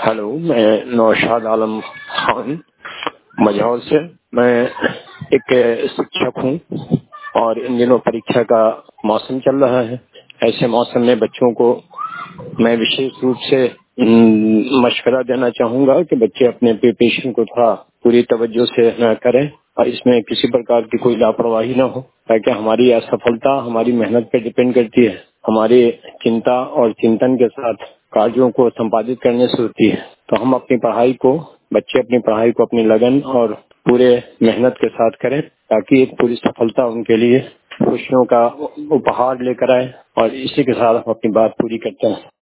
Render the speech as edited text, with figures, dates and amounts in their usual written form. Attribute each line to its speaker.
Speaker 1: Hello, मैं नौशाद आलम खान मझौल से। मैं एक शिक्षक हूँ और इन दिनों परीक्षा का मौसम चल रहा है। ऐसे मौसम में बच्चों को मैं विशेष रूप से मशवरा देना चाहूँगा कि बच्चे अपने प्रिपरेशन को थोड़ा पूरी तवज्जो से न करें और इसमें किसी प्रकार की कोई लापरवाही न हो, ताकि हमारी असफलता हमारी मेहनत पे डिपेंड करती है। हमारी चिंता और चिंतन के साथ कार्यों को संपादित करने से होती है। तो हम अपनी पढ़ाई को बच्चे अपनी पढ़ाई को अपनी लगन और पूरे मेहनत के साथ करें, ताकि एक पूरी सफलता उनके लिए खुशियों का उपहार लेकर आए। और इसी के साथ हम अपनी बात पूरी करते हैं।